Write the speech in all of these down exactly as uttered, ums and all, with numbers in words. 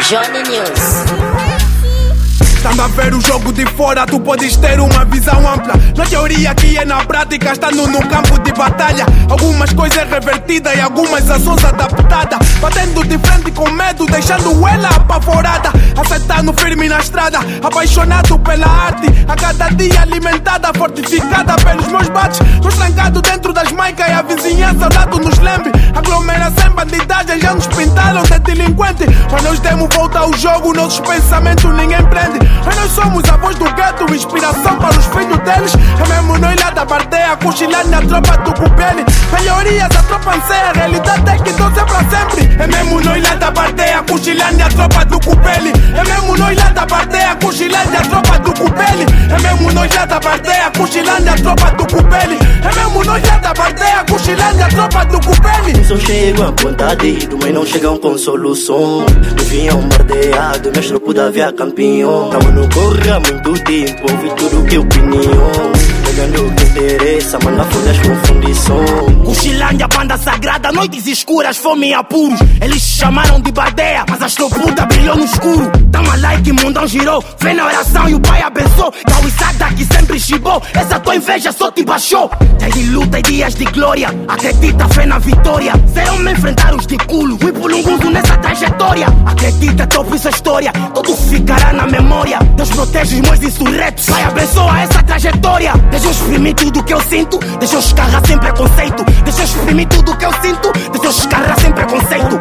Johnny News. Estando a ver o jogo de fora, tu podes ter uma visão ampla. Na teoria aqui é na prática, estando no campo de batalha. Algumas coisas revertidas e algumas ações adaptadas. Batendo de frente com medo, deixando ela apavorada. Acertando firme na estrada, apaixonado pela arte. A cada dia alimentada, fortificada pelos meus bates. Nos trancados dentro das maicas e a vizinhança ao lado nos lembre. Aglomeração em bandidagem, já nos pintaram de delinquente. Mas nós demos volta ao jogo, nossos pensamentos ninguém prende. Mas nós somos a voz do gueto, inspiração para os filhos deles. É mesmo nós lá da bardeia, cochilando a tropa do Cupele. Melhorias a tropa anseia, a realidade é que doce é pra sempre. É mesmo nós lá da bardeia, cochilando a tropa do Cupele. É mesmo nós lá da bardeia, cochilando a tropa do Cupele. É mesmo nós lá da bardeia, cochilando a tropa do Cupele. É mesmo nós lá da bardeia, cochilando a tropa do Cupele. Só chegam a ponta dedo, mas não chegam com solução. Me vinham bardeado, meus tropos da via campeão. Tamo no corre há muito tempo, ouvi tudo que é opinião. Pegando o que interessa, mas na folha as confundição. Cochilândia, banda sagrada, noites escuras, fome e apuros. Eles chamaram de bardeia, mas a puta brilhou no escuro. Tamo like, mundão girou, vem na oração e o pai abençoou. Cauizada que sempre chibou, essa tua inveja só te baixou. Dias de luta e dias de glória, acredita, fé na vitória. Ser homem enfrentar os de culo, fui pulunguzo nessa trajetória. Acredita, topo essa história, tudo ficará na memória. Deus protege os meus insurretos, Pai abençoa essa trajetória. Deixa eu exprimir tudo que eu sinto, deixa eu escarrar sem preconceito. Deixa eu exprimir tudo que eu sinto, deixa eu escarrar sem preconceito.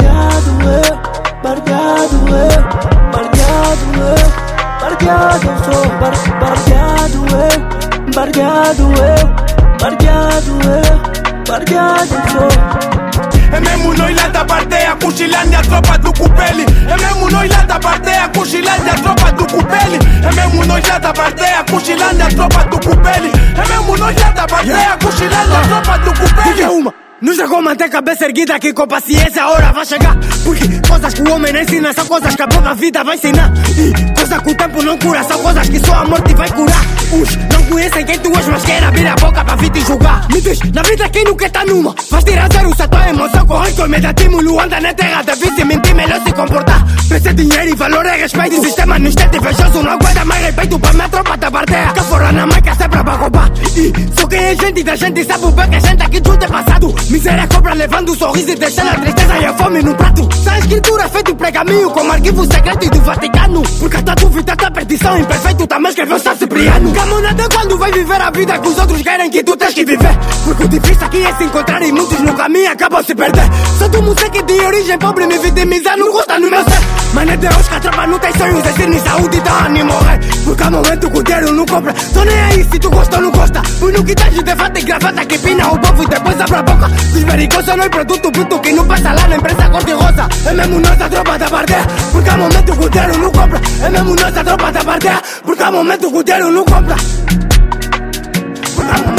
Bardeado é, bardeado é, bardeado é, bardeado sou, bardeado é, bardeado é, bardeado é, bardeado sou. É mesmo nós lá da bardeia, cochilando a tropa do Cupele. É mesmo nós lá da bardeia, cochilando a tropa do Cupele. É mesmo nós lá da bardeia, cochilando a tropa do Cupele. É mesmo nós lá da bardeia, cochilando a tropa do Cupele. Nos chegou manter a cabeça erguida que com paciência a hora vai chegar. Porque coisas que o homem não ensina são coisas que a própria vida vai ensinar. E coisas que o tempo não cura são coisas que só a morte vai curar. Uns não conhecem quem tu és, mas querem abrir a boca pra vir te julgar. Me diz, na vida quem nunca tá numa faz tirar zero se a tua emoção corre com imediatismo. Anda na terra, deve se mentir, melhor se comportar. Pensa dinheiro e valor é respeito. O sistema não está invejoso, não aguenta mais respeito pra minha tropa da bardeia. Que fora na mãe que é sempre pra roubar. E só quem é gente da gente sabe o bem que a gente aqui junto é passado. Miséria cobra levando um sorriso e deixando a tristeza e a fome no prato. Essa escritura é feita para caminho como arquivo secreto do Vaticano. Porque a tua dúvida, a tua perdição, imperfeito também escreveu São Cipriano. Camonada quando vai viver a vida que os outros querem que tu tens que viver. Porque o difícil aqui é se encontrar e muitos no caminho acabam se perder. Sou do moleque de origem pobre, me vitimizar não gosta no meu ser. Mas é Deus que a tropa não tem sonhos, é nem saúde, dá ânimo morrer. Porque há momento que o dinheiro não compra. Tô nem aí se tu gosta ou não gosta. Fui no que tens de debate e gravata que pina o povo e depois abre a boca. Perigoso não é produto bruto que não passa lá na empresa cor-de-rosa. É mesmo nós a tropa da bardeia, porque há momento que o dinheiro não compra. É mesmo nós a tropa da bardeia, porque há momento que o dinheiro não compra. Porque há momento